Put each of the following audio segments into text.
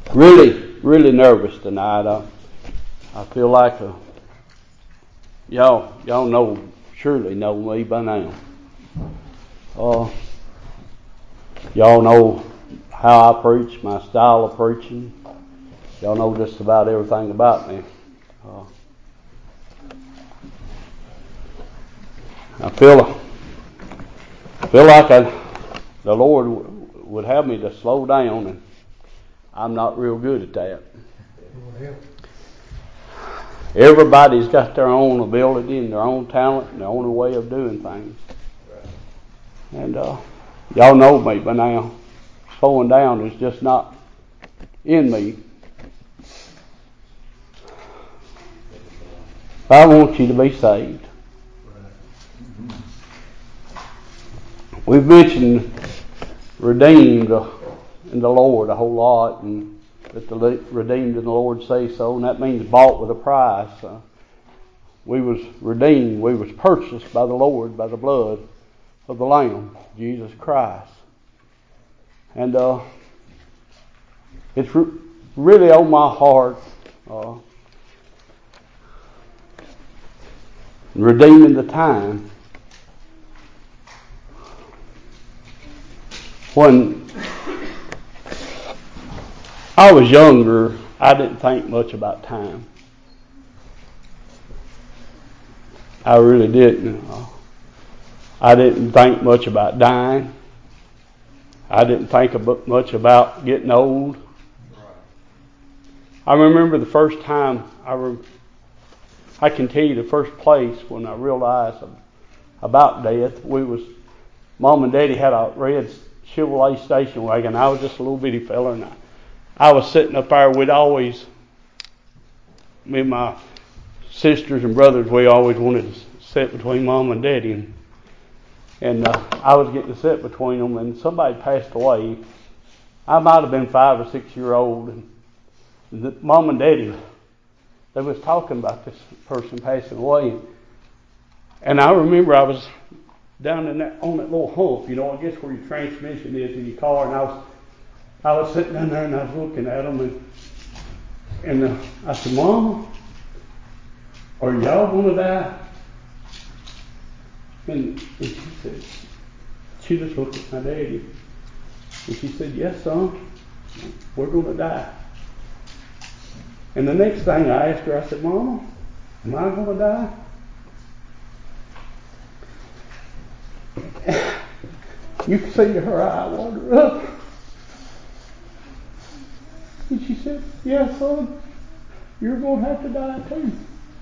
Really nervous tonight. I feel like y'all surely know me by now. Y'all know how I preach, my style of preaching. Y'all know just about everything about me. I feel like the Lord would have me to slow down, and I'm not real good at that. Everybody's got their own ability and their own talent and their own way of doing things. And y'all know me by now. Slowing down is just not in me. I want you to be saved. We've mentioned redeemed in the Lord a whole lot, and that the redeemed in the Lord say so, and that means bought with a price. We was redeemed, we was purchased by the Lord by the blood of the Lamb, Jesus Christ. And it's really on my heart, redeeming the time. When I was younger, I didn't think much about time. I really didn't. I didn't think much about dying. I didn't think much about getting old. I remember the first time I can tell you the first place when I realized about death. Mom and Daddy had a red Chevrolet station wagon. I was just a little bitty fella, and I was sitting up there. Me and my sisters and brothers, we always wanted to sit between Mom and Daddy, and I was getting to sit between them, and somebody passed away. I might have been 5 or 6 years old, and Mom and Daddy, they was talking about this person passing away, and I remember I was down on that little hump, I guess where your transmission is in your car, and I was sitting down there and I was looking at them, and I said, "Mama, are y'all gonna die?" And she said, she just looked at my daddy, and she said, "Yes, son, we're gonna die." And the next thing I asked her, I said, "Mama, am I gonna die?" You could see her eye water up. And she said, "Yes, son, you're going to have to die too."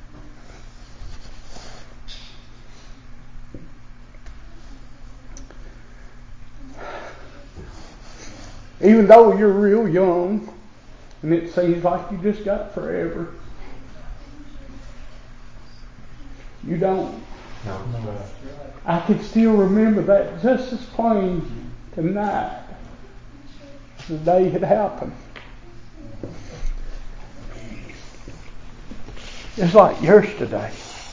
Even though you're real young, and it seems like you just got forever, you don't. No. I can still remember that just as plain tonight, the day it happened. It's like yesterday.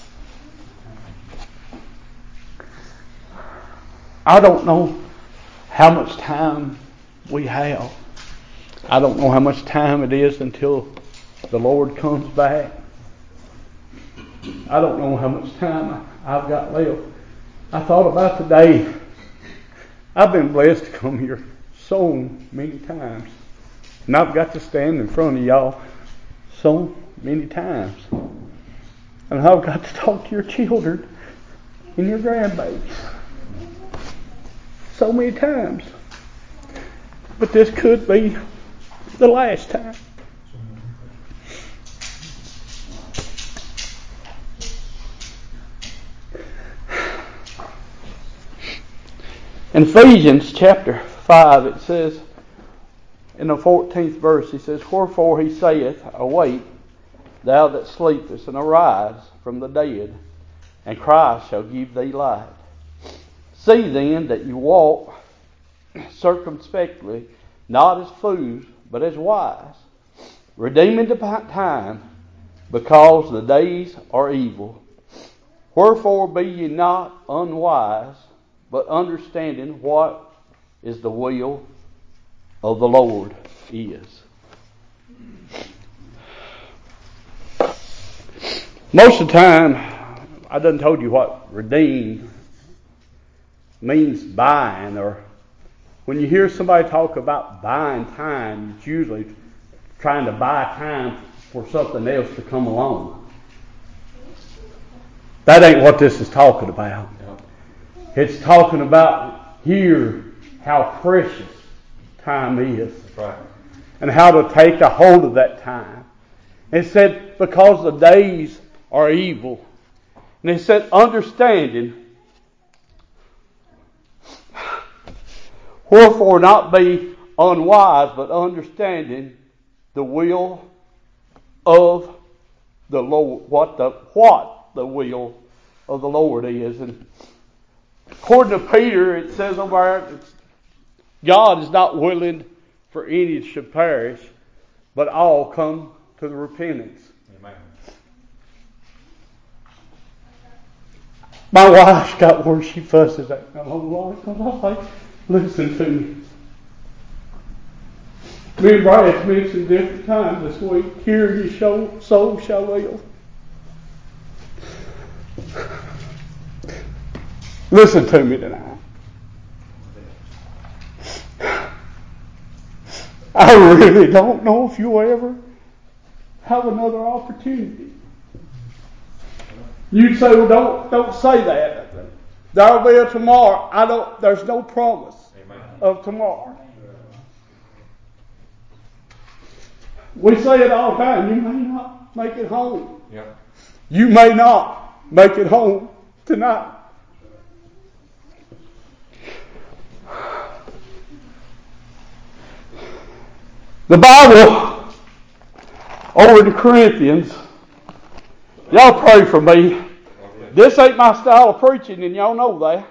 I don't know how much time we have. I don't know how much time it is until the Lord comes back. I don't know how much time I've got left. I thought about the day. I've been blessed to come here so many times. And I've got to stand in front of y'all so many times. And I've got to talk to your children and your grandbabies so many times. But this could be the last time. In Ephesians chapter 5, it says, in the 14th verse, he says, "Wherefore he saith, Awake, thou that sleepest, and arise from the dead, and Christ shall give thee light. See then that you walk circumspectly, not as fools, but as wise, redeeming the time, because the days are evil. Wherefore be ye not unwise, but understanding what is the will of the Lord is." Most of the time, I done told you what redeemed means buying, or when you hear somebody talk about buying time, it's usually trying to buy time for something else to come along. That ain't what this is talking about. It's talking about here how precious time is. Right. And how to take a hold of that time. It said, because the days are evil. And it said, understanding. Wherefore not be unwise, but understanding the will of the Lord. What the will of the Lord is. And according to Peter, it says over there, God is not willing for any should perish, but all come to the repentance. Amen. My wife's got where she fusses at me. I'm like, listen to me. Me and Brad's mentioned different times this week. Here your soul shall live. Listen to me tonight. I really don't know if you'll ever have another opportunity. You say, well, don't say that. There'll be a tomorrow. There's no promise of tomorrow. We say it all the time. You may not make it home. Yep. You may not make it home tonight. The Bible, over in Corinthians, y'all pray for me. This ain't my style of preaching, and y'all know that.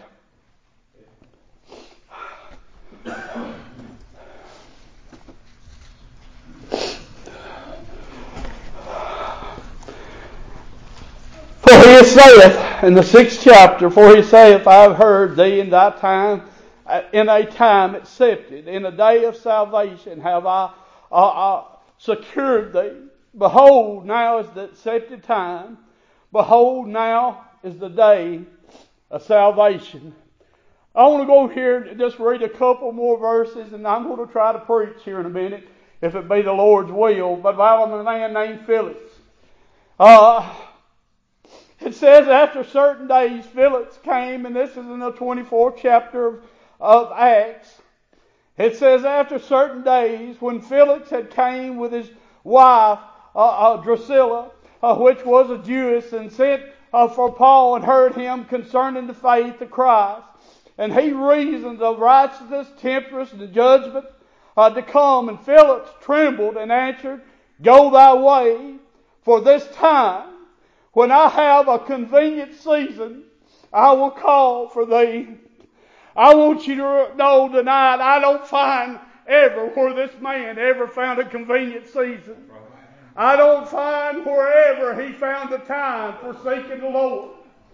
For he saith in the 6th chapter, for he saith, I have heard thee in thy time, in a time accepted, in a day of salvation have I secured thee. Behold, now is the accepted time. Behold, now is the day of salvation. I want to go here and just read a couple more verses, and I'm going to try to preach here in a minute, if it be the Lord's will. But about a man named Felix. It says, after certain days, Felix came, and this is in the 24th chapter of Acts. It says, after certain days, when Felix had came with his wife, Drusilla, which was a Jewess, and sent for Paul, and heard him concerning the faith of Christ. And he reasoned of righteousness, temperance, and judgment to come. And Felix trembled and answered, go thy way, for this time, when I have a convenient season, I will call for thee. I want you to know tonight, I don't find ever where this man ever found a convenient season. I don't find wherever he found the time for seeking the Lord.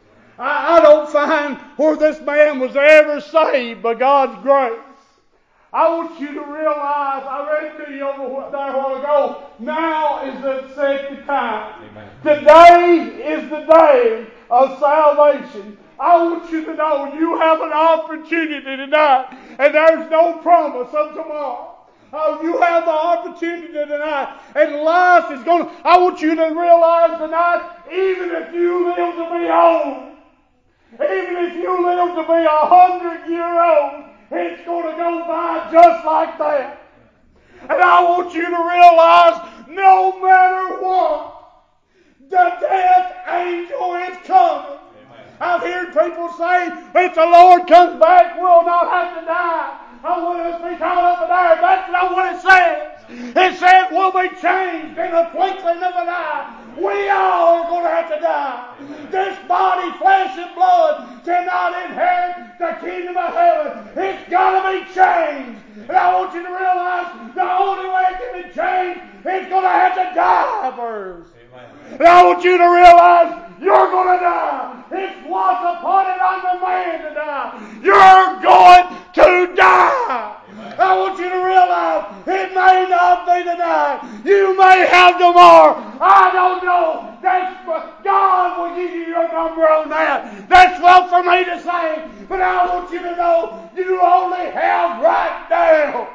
I don't find where this man was ever saved by God's grace. I want you to realize, I read to you over there a while ago, now is the accepted time. Amen. Today is the day of salvation. I want you to know you have an opportunity tonight, and there's no promise of tomorrow. You have the opportunity tonight, and life is going to... I want you to realize tonight, even if you live to be old, even if you live to be 100-year-old, it's going to go by just like that. And I want you to realize, no matter what, the death angel is coming. I've heard people say, if the Lord comes back, we'll not have to die. I want us to be caught up in there. That's not what it says. It says we'll be changed in a twinkling of an eye. We all are going to have to die. This body, flesh and blood, cannot inherit the kingdom of heaven. It's got to be changed. And I want you to realize the only way it can be changed, it's going to have to die first. And I want you to realize you're going to die. It's what's appointed unto man to die. You're going to die. Amen. I want you to realize it may not be tonight. You may have tomorrow. I don't know. That's what God will give you your number on that. That's well for me to say. But I want you to know you only have right now.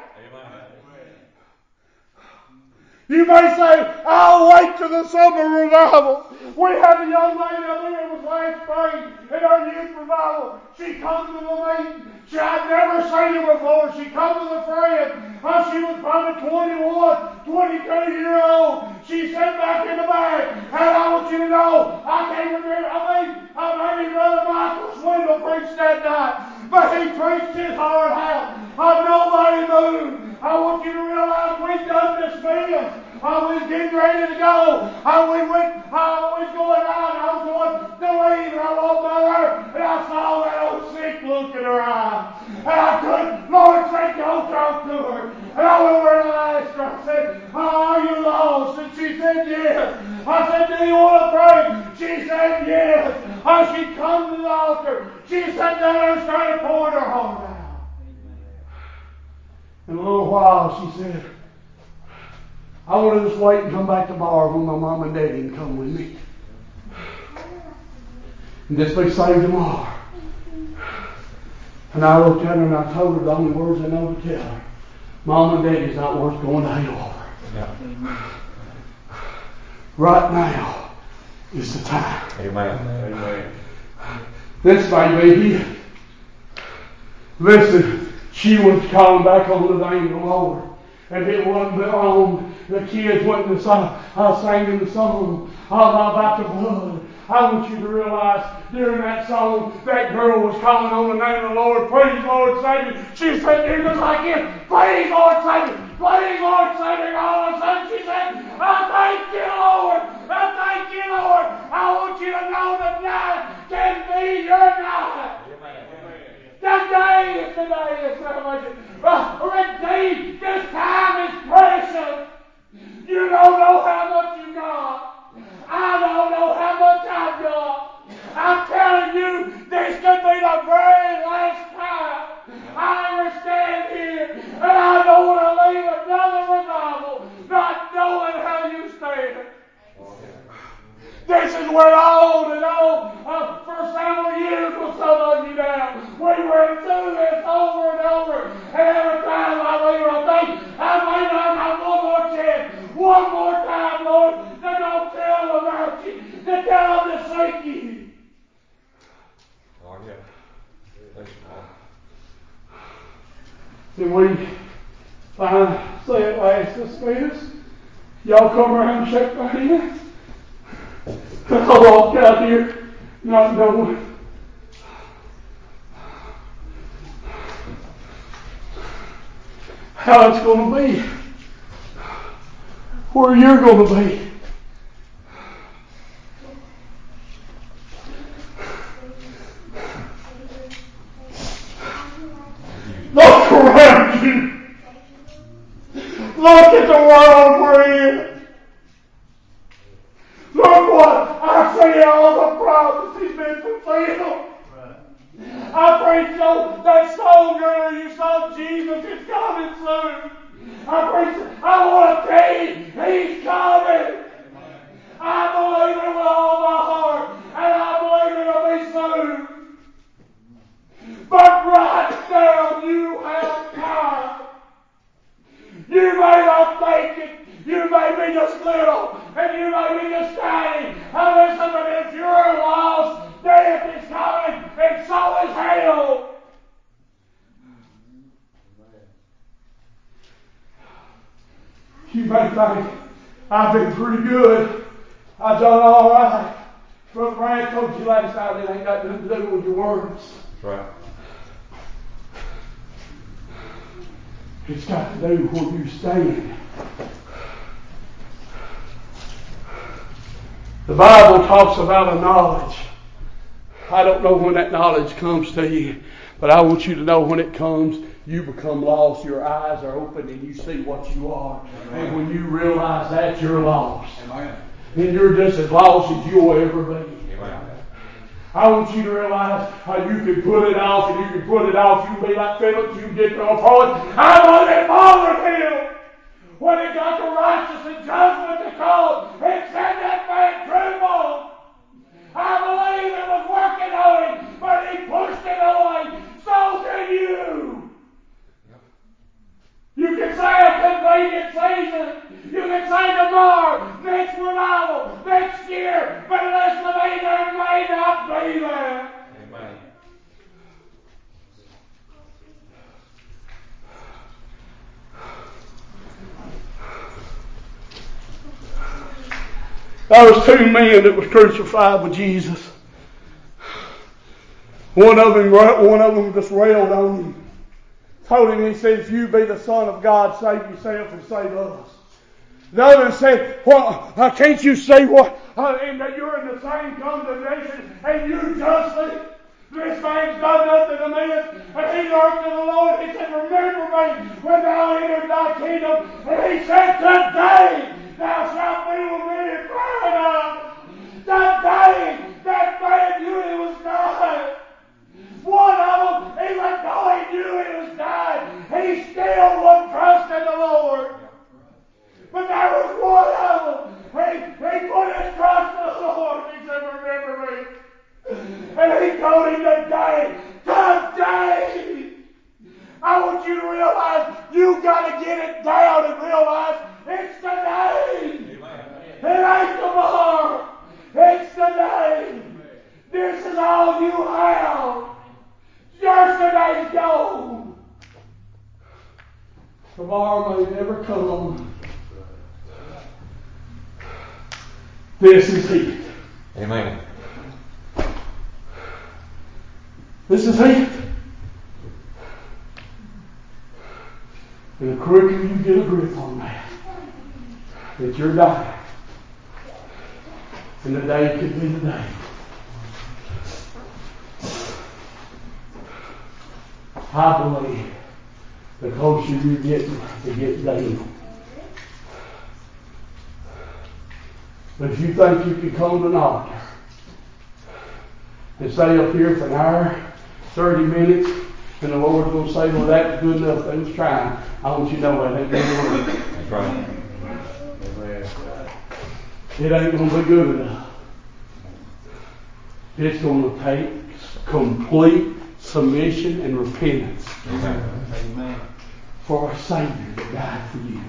You may say, I'll wait till the summer revival. We had a young lady, I think it was last spring, in our youth revival. She come to the meeting. I'd never seen her before. She come to the friend. She was probably 21, 22-year-old. She sat back in the back. And I want you to know, I can't remember. Maybe Brother Michael Swindle preached that night. But he preached his heart out. Nobody moved. I want you to realize we've done this meeting. I was getting ready to go. I was going out. I was going to leave. And I walked by her. And I saw that old sick look in her eye. And I couldn't. Lord said, go talk to her. And I went over and I asked her. I said, are you lost? And she said, yes. I said, do you want to pray? She said, yes. She come to the altar. She sat down there and started pouring her heart out. In a little while, she said, I want to just wait and come back tomorrow when my mom and daddy can come with me. And just be saved tomorrow. And I looked at her and I told her the only words I know to tell her. Mom and daddy's not worth going to hell over. Yeah. Right now is the time. Amen. Amen. This may be it. Listen, she was calling back on the name of the Lord. And it wasn't long. The kids went to singing the song all about the blood. I want you to realize during that song, that girl was calling on the name of the Lord. Please, Lord, save me. She said, there just like it. Please, Lord, save me. Please, Lord, save me. All of a sudden she said, I thank you, Lord. I thank you, Lord. I want you to know that night can be your night. Today is the day of salvation. Indeed, this time is precious. You don't know how much you got. I don't know how much I've got. I'm telling you, this could be the very last time I ever stand here, and I don't want to leave another revival not knowing how you stand. This is where old and old for several years with some of you now. We went through this over and over. And every time I leave, I think, I got one more chance. One more time, Lord, to go tell them about you. To tell them to seek you. Oh, yeah. Thanks, Paul. Did we finally say it last this meeting? Y'all come around and shake my hand? I walked out here not knowing. How it's going to be. Where you're going to be. Look around you. Look at the world we're in. Look what I see all the prophecies been fulfilled. I preach that song earlier you saw Jesus is coming soon. I want to tell you, He's coming. I believe it with all my heart, and I believe it'll be soon. But right now you have time. You may not think it. You may be just little, and you may be just tiny. And listen, but if you're lost, death is coming, and so is hell. You may think, I've been pretty good. I've done all right. Brother Brad told you last night it ain't got nothing to do with your words. That's right. It's got to do with where you stand. The Bible talks about a knowledge. I don't know when that knowledge comes to you, but I want you to know when it comes, you become lost. Your eyes are open and you see what you are. Amen. And when you realize that, you're lost. Amen. And you're just as lost as you'll ever be. Amen. I want you to realize how you can put it off, and you can put it off. You can be like Philip, you can get to a point. I want it bothered him. When it got the righteous and judgment to come, it said that man trembled. I believe it was working on him, but he pushed it away. So can you. You can say a convenient season. You can say tomorrow, next revival, next year, but listen to me, there may not be there. Amen. There was two men that was crucified with Jesus. One of them just railed on him. Told him, he said, if you be the Son of God, save yourself and save us. The other said, well, can't you see what? And that you're in the same condemnation, and you justly. This man's done nothing to me. And he looked to the Lord, he said, remember me when thou entered thy kingdom. And he said, today thou shalt be with me in paradise. Today that man knew he was dying. One of them, even though he knew he was dying, he still would trust in the Lord. But there was one of them, he put his trust in the Lord. He said, remember me. And he told him today, I want you to realize you got to get it down and realize it's today. Amen. It ain't tomorrow. It's today. This is all you have. Yesterday's gone. Tomorrow may never come. This is it. Amen. This is it. And the quicker you get a grip on that you're dying. And the day could be the day. I believe the closer you get to get down. But if you think you can come to an altar and stay up here for an hour, 30 minutes, and the Lord's going to say, well, that's good enough. They was trying. I want you to know that ain't going to work. That's right. It ain't going to be good enough. It's going to take complete submission and repentance. Amen. For a Savior that died for you.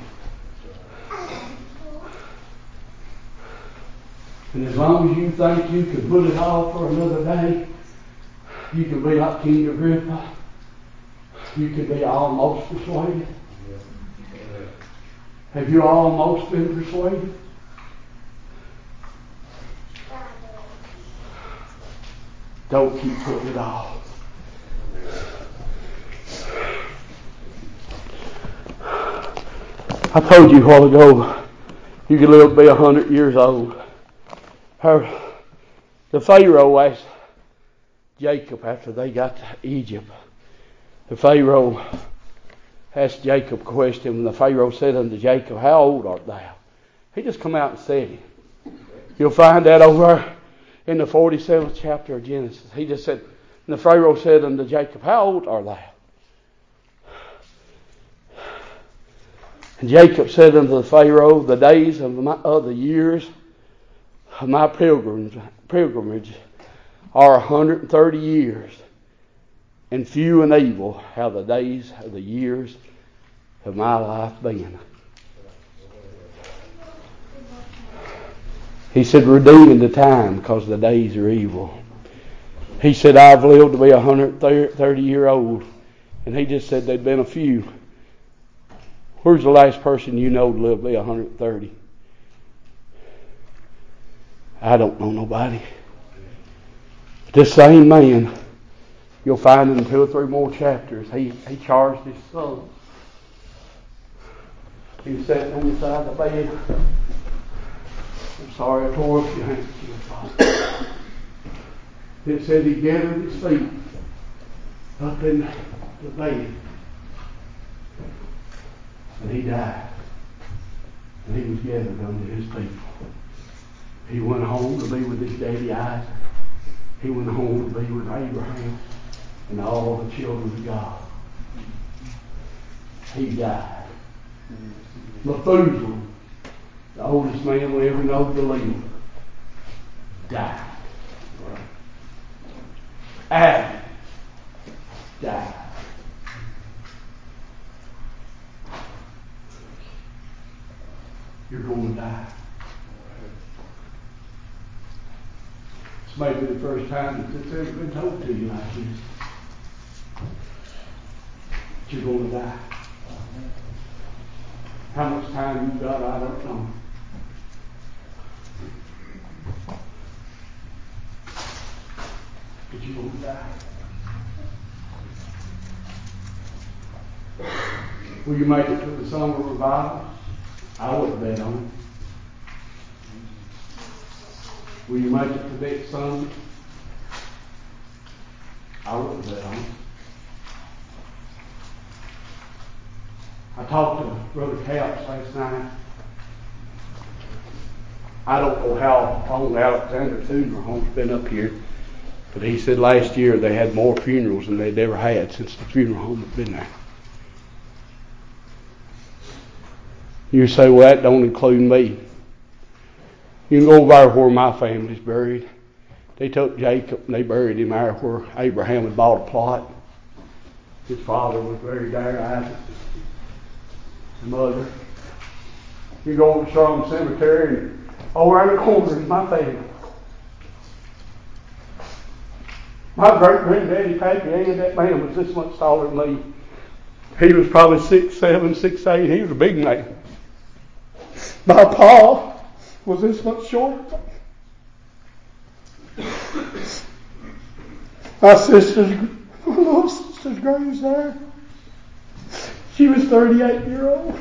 And as long as you think you can put it off for another day, you can be like King Agrippa. You can be almost persuaded. Have you almost been persuaded? Don't keep putting it off. I told you a while ago, you could live to be 100 years old. The Pharaoh asked Jacob after they got to Egypt. The Pharaoh asked Jacob a question, and the Pharaoh said unto Jacob, how old art thou? He just come out and said it. You'll find that over in the 47th chapter of Genesis. He just said, and the Pharaoh said unto Jacob, how old art thou? And Jacob said unto the Pharaoh, the days of the years of my pilgrimage are 130 years, and few and evil have the days of the years of my life been. He said, redeeming the time because the days are evil. He said, I've lived to be 130 year old. And he just said there'd been a few. Where's the last person you know to live to be 130? I don't know nobody. This same man, you'll find in 2 or 3 more chapters, he charged his son. He was sitting on the side of the bed. I'm sorry I tore up your hands. It said he gathered his feet up in the bed. And he died. And he was gathered unto his people. He went home to be with his daddy Isaac. He went home to be with Abraham and all the children of God. He died. Methuselah, the oldest man we ever know to live, died. Adam died. You're going to die. It's maybe the first time that it's ever been told to you like this. But you're going to die. How much time you've got, I don't know. But you're going to die. Will you make it to the summer revival? I wouldn't bet on it. Will you make it to next Sunday? I wouldn't bet on it. I talked to Brother Capps last night. I don't know how long Alexander Funeral Home's been up here, but he said last year they had more funerals than they'd ever had since the funeral home had been there. You say, well, that don't include me. You can go over there where my family's buried. They took Jacob and they buried him there where Abraham had bought a plot. His father was buried there, Isaac. His mother. You go over to Strong Cemetery and over in the corner is my family. My great-granddaddy, Pappy Ann, that man was this much taller than me. He was probably 6'7", 6'8". He was a big man. My pa was this much shorter. My little sister's grave's there. She was 38-year-old.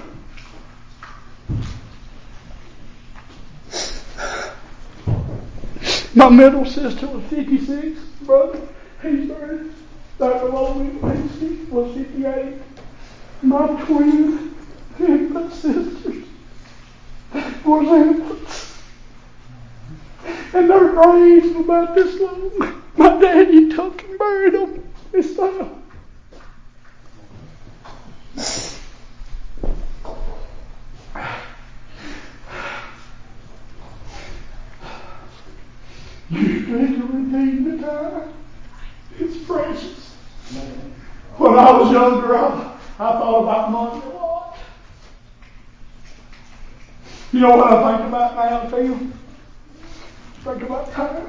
My middle sister was 56. Brother, he's buried right below me. He was 58. My twin infant sisters was infants. And their graves were about this long. My daddy took and buried them this time. You need to redeem the time. It's precious. When I was younger, I thought about money a lot. You know what I think about now, Tim? Think about time.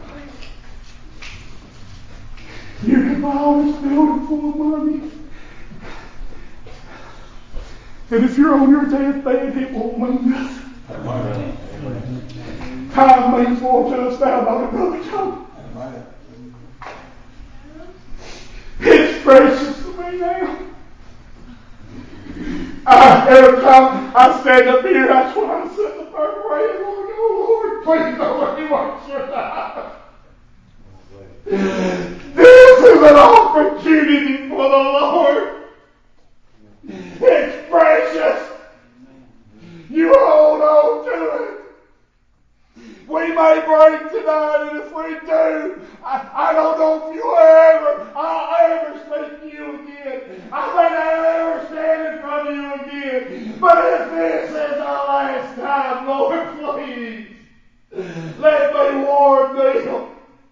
You can buy all this building full of money. And if you're on your deathbed, it won't mean nothing. Time means more to us now, don't it, Brother John? It's precious to me now. Every time I stand up here, that's when I sit in the first way and Lord, oh Lord, please don't let me watch your life. This is an opportunity for the Lord. It's precious. You hold on to it. We may break tonight, and if we do, I don't know if I'll ever speak to you again. I may not ever stand in front of you again. But if this is our last time, Lord, please, let me warn them.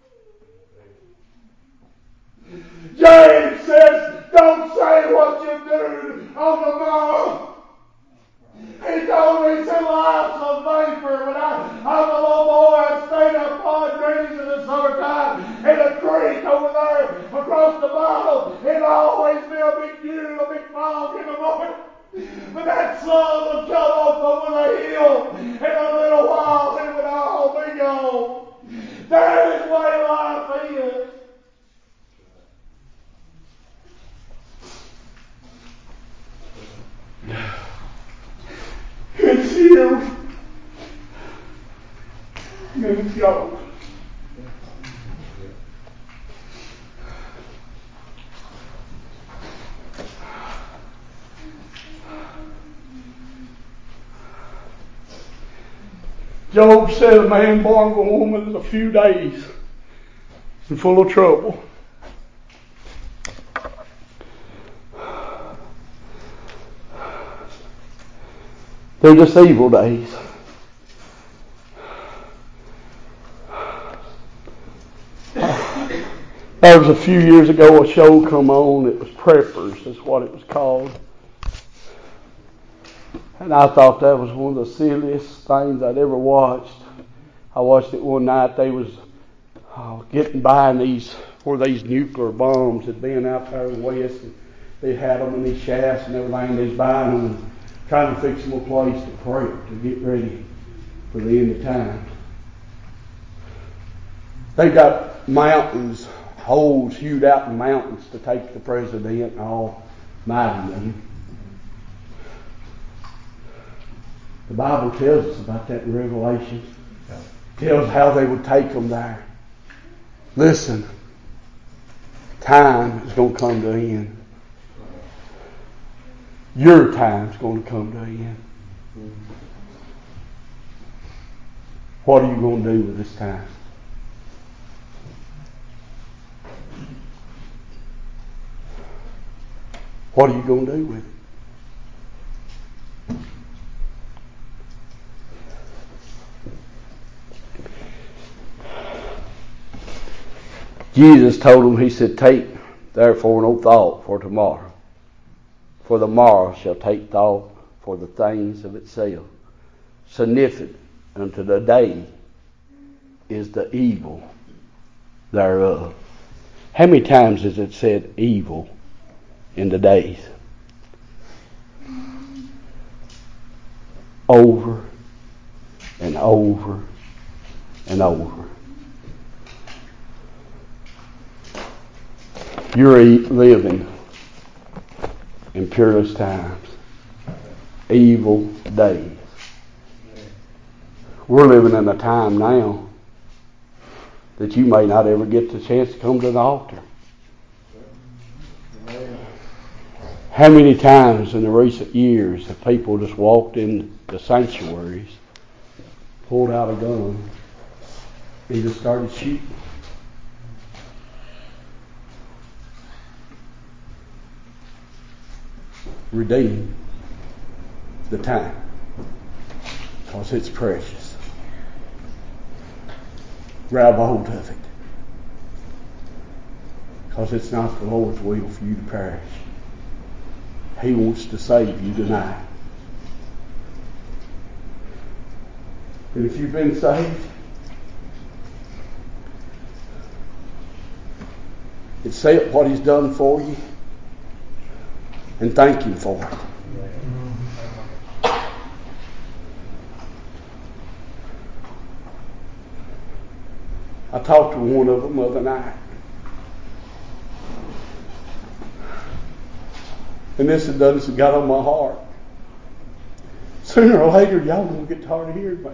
James says, don't say what you do on the morrow. He told me, he said, life's a vapor. When I'm a little boy, I'd stay up pond greens in the summertime in a creek over there across the bottom. It'd always be a big dew, a big fog in the morning. But that sun would come up over the hill. In a little while, it would all be gone. That is the way life is. It's here. And it's gone. Job said a man born of a woman is a few days. and full of trouble. They're just evil days. There was a few years ago a show come on. It was Preppers, is what it was called. And I thought that was one of the silliest things I'd ever watched. I watched it one night. They was getting by in these nuclear bombs had been out there in the West. And they had them in these shafts and everything. They was buying them and trying to fix them a place to prep, to get ready for the end of time. They got mountains, holes hewed out in mountains to take the president and all mighty men. The Bible tells us about that in Revelation. It tells how they would take them there. Listen, time is going to come to an end. Your time's going to come to an end. What are you going to do with this time? What are you going to do with it? Jesus told them, he said, take therefore no thought for tomorrow, for the morrow shall take thought for the things of itself. Significant unto the day is the evil thereof. How many times has it said evil in the days? Over and over and over. You're living in peerless times, evil days. We're living in a time now that you may not ever get the chance to come to the altar. How many times in the recent years have people just walked in the sanctuaries, pulled out a gun, and just started shooting? Redeem the time, because it's precious. Grab hold of it, because it's not the Lord's will for you to perish. He wants to save you tonight. And if you've been saved, accept what He's done for you and thank Him for it. I talked to one of them the other night. And this done got on my heart. Sooner or later, y'all gonna get tired of hearing me.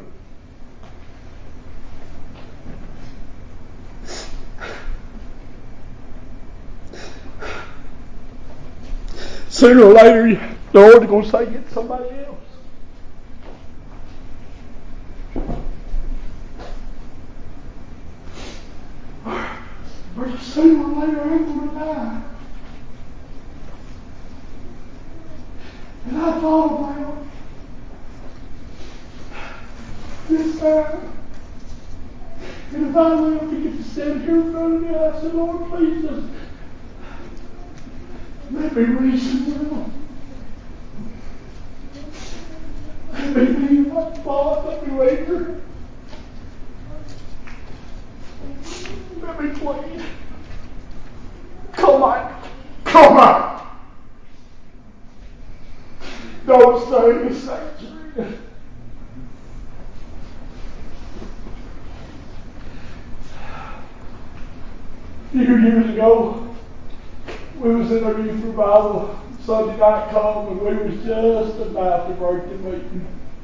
Sooner or later, the Lord's going to say, get somebody else. Or sooner or later, I'm going to die. And I thought about this time. And if I live to get to stand here in front of you, I said, Lord, please just let me reason. Let me be my thought, let me waver. Let me plead. Come on. Come on. Don't stay in the sanctuary. A few years ago, we was in our youth revival. Sunday night come and we was just about to break the meeting.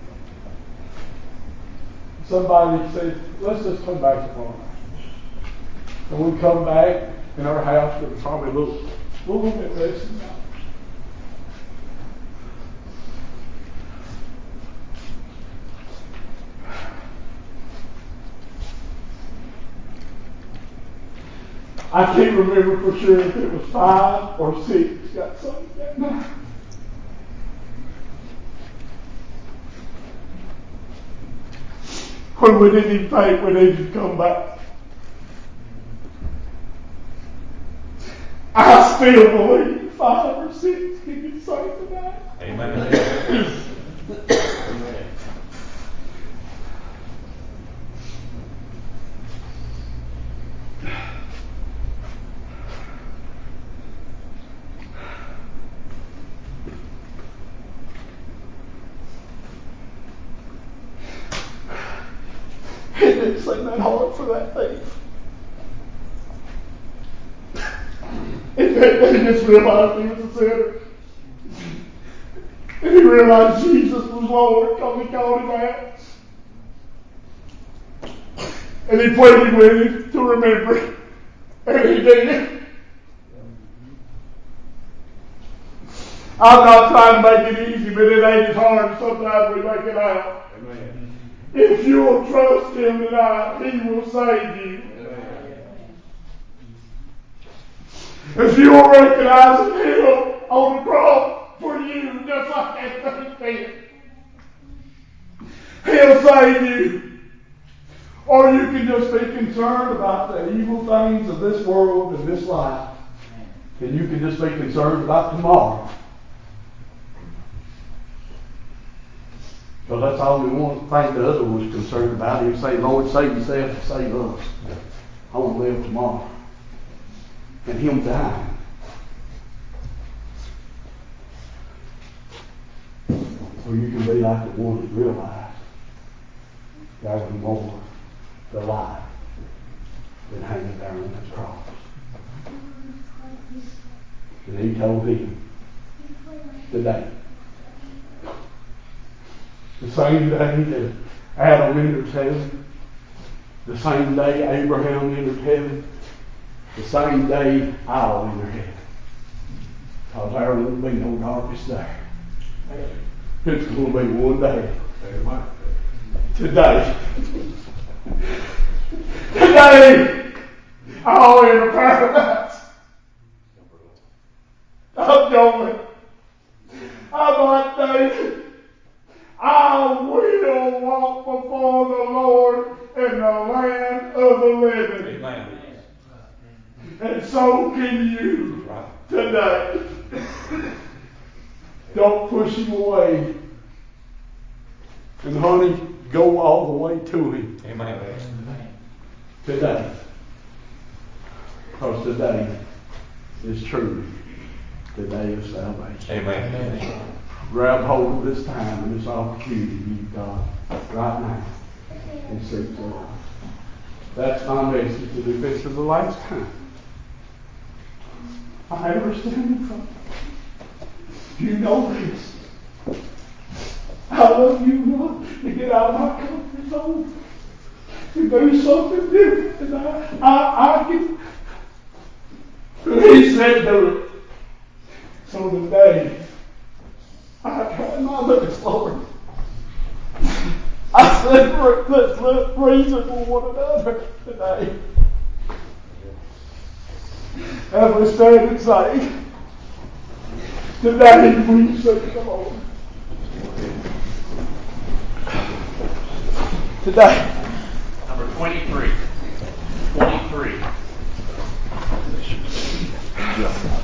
Somebody said, let's just come back tomorrow. And we come back in our house, it was probably a little bit less than that. I can't remember for sure if it was 5 or 6 got saved that night. When we didn't even think we needed to come back. I still believe 5 or 6 can get saved tonight. Amen. It didn't seem that hard for that thief. He just realized he was a sinner. And he realized Jesus was Lord because he called him out. And he pleaded with him to remember. And he did. I'm not trying to make it easy, but it ain't as hard. Sometimes we make it out. Amen. If you'll trust him tonight, he will save you. Amen. If you will recognize him on the cross for you, just like that thief did, he'll save you. Or you can just be concerned about the evil things of this world and this life. And you can just be concerned about tomorrow. So that's all we want to think the other was concerned about. He would say, Lord, save yourself and save us. I want to live tomorrow. And him dying. So you can be like the one who realized there was more to life than hanging there on that cross. And he told him today, the same day that Adam entered heaven, the same day Abraham entered heaven, the same day I'll enter heaven. Because there won't be no darkness there. It's going to be one day. Today. Today, I'll enter paradise. I'm going. I'm like David. I will walk before the Lord in the land of the living. Amen. And so can you today. Don't push him away. And honey, go all the way to him. Amen. Today. Because today is truly the day of salvation. Amen. Grab hold of this time and this opportunity you've got right now and seek the Lord. That's my message, and if this is the last time I ever stand in front of you, you know this. I love you enough to get out of my comfort zone and do something different tonight. I can. He said do it. So today, I tried my best, Lord. I said, let's live reasonable one another today. As we stand and say, today we seek the Lord. Today. Number 23. 23.